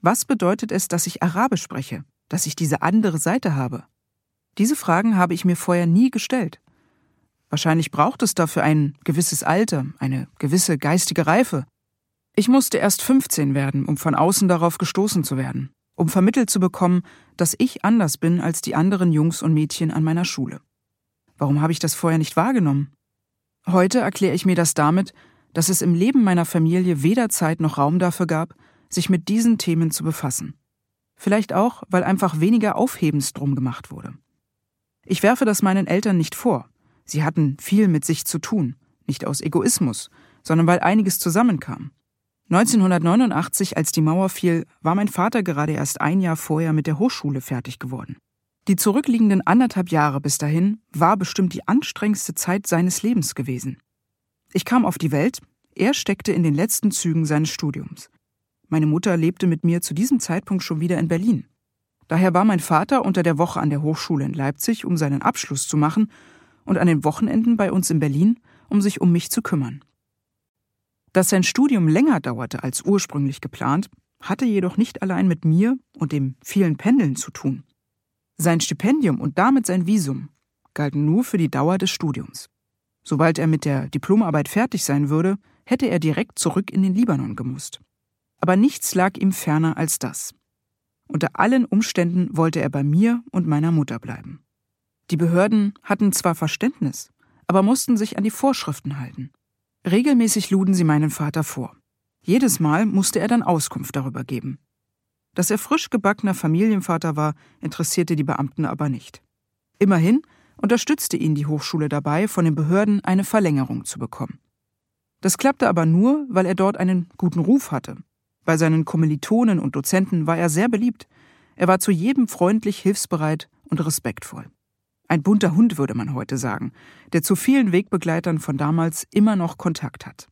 Was bedeutet es, dass ich Arabisch spreche, dass ich diese andere Seite habe? Diese Fragen habe ich mir vorher nie gestellt. Wahrscheinlich braucht es dafür ein gewisses Alter, eine gewisse geistige Reife. Ich musste erst 15 werden, um von außen darauf gestoßen zu werden, um vermittelt zu bekommen, dass ich anders bin als die anderen Jungs und Mädchen an meiner Schule. Warum habe ich das vorher nicht wahrgenommen? Heute erkläre ich mir das damit, dass es im Leben meiner Familie weder Zeit noch Raum dafür gab, sich mit diesen Themen zu befassen. Vielleicht auch, weil einfach weniger Aufhebens drum gemacht wurde. Ich werfe das meinen Eltern nicht vor. Sie hatten viel mit sich zu tun, nicht aus Egoismus, sondern weil einiges zusammenkam. 1989, als die Mauer fiel, war mein Vater gerade erst ein Jahr vorher mit der Hochschule fertig geworden. Die zurückliegenden 1,5 Jahre bis dahin war bestimmt die anstrengendste Zeit seines Lebens gewesen. Ich kam auf die Welt, er steckte in den letzten Zügen seines Studiums. Meine Mutter lebte mit mir zu diesem Zeitpunkt schon wieder in Berlin. Daher war mein Vater unter der Woche an der Hochschule in Leipzig, um seinen Abschluss zu machen, und an den Wochenenden bei uns in Berlin, um sich um mich zu kümmern. Dass sein Studium länger dauerte als ursprünglich geplant, hatte jedoch nicht allein mit mir und dem vielen Pendeln zu tun. Sein Stipendium und damit sein Visum galten nur für die Dauer des Studiums. Sobald er mit der Diplomarbeit fertig sein würde, hätte er direkt zurück in den Libanon gemusst. Aber nichts lag ihm ferner als das. Unter allen Umständen wollte er bei mir und meiner Mutter bleiben. Die Behörden hatten zwar Verständnis, aber mussten sich an die Vorschriften halten. Regelmäßig luden sie meinen Vater vor. Jedes Mal musste er dann Auskunft darüber geben. Dass er frisch gebackener Familienvater war, interessierte die Beamten aber nicht. Immerhin unterstützte ihn die Hochschule dabei, von den Behörden eine Verlängerung zu bekommen. Das klappte aber nur, weil er dort einen guten Ruf hatte. Bei seinen Kommilitonen und Dozenten war er sehr beliebt. Er war zu jedem freundlich, hilfsbereit und respektvoll. Ein bunter Hund, würde man heute sagen, der zu vielen Wegbegleitern von damals immer noch Kontakt hat.